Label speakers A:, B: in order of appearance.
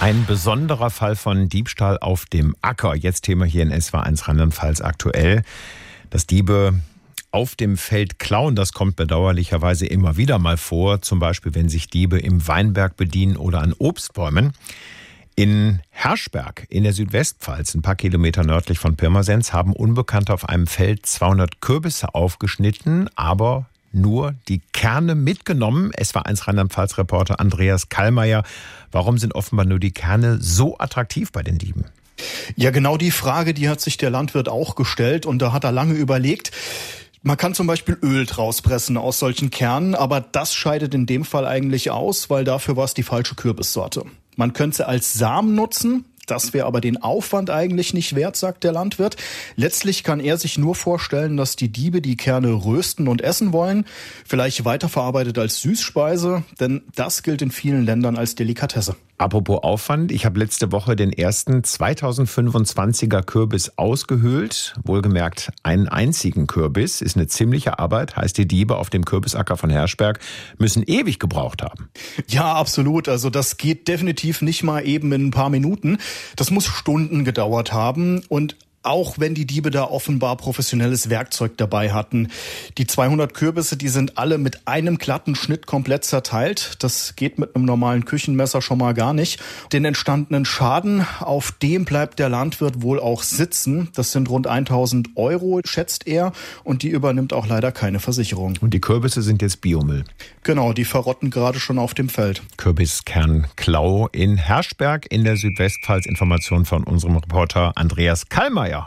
A: Ein besonderer Fall von Diebstahl auf dem Acker. Jetzt Thema hier in SWR1 Rheinland-Pfalz aktuell. Dass Diebe auf dem Feld klauen, das kommt bedauerlicherweise immer wieder mal vor. Zum Beispiel, wenn sich Diebe im Weinberg bedienen oder an Obstbäumen. In Herschberg in der Südwestpfalz, ein paar Kilometer nördlich von Pirmasens, haben Unbekannte auf einem Feld 200 Kürbisse aufgeschnitten, aber nur die Kerne mitgenommen. SWR1 Rheinland-Pfalz-Reporter Andreas Kallmeier. Warum sind offenbar nur die Kerne so attraktiv bei den Dieben?
B: Ja, genau die Frage, die hat sich der Landwirt auch gestellt und da hat er lange überlegt. Man kann zum Beispiel Öl draus pressen aus solchen Kernen, aber das scheidet in dem Fall eigentlich aus, weil dafür war es die falsche Kürbissorte. Man könnte sie als Samen nutzen. Das wäre aber den Aufwand eigentlich nicht wert, sagt der Landwirt. Letztlich kann er sich nur vorstellen, dass die Diebe die Kerne rösten und essen wollen, vielleicht weiterverarbeitet als Süßspeise, denn das gilt in vielen Ländern als Delikatesse.
A: Apropos Aufwand, ich habe letzte Woche den ersten 2025er Kürbis ausgehöhlt. Wohlgemerkt, einen einzigen Kürbis ist eine ziemliche Arbeit. Heißt, die Diebe auf dem Kürbisacker von Herschberg müssen ewig gebraucht haben.
B: Ja, absolut. Also das geht definitiv nicht mal eben in ein paar Minuten. Das muss Stunden gedauert haben und auch wenn die Diebe da offenbar professionelles Werkzeug dabei hatten. Die 200 Kürbisse, die sind alle mit einem glatten Schnitt komplett zerteilt. Das geht mit einem normalen Küchenmesser schon mal gar nicht. Den entstandenen Schaden, auf dem bleibt der Landwirt wohl auch sitzen. Das sind rund 1.000 Euro, schätzt er. Und die übernimmt auch leider keine Versicherung.
A: Und die Kürbisse sind jetzt Biomüll?
B: Genau, die verrotten gerade schon auf dem Feld.
A: Kürbiskern-Klau in Herschberg in der Südwestpfalz. Information von unserem Reporter Andreas Kallmeier.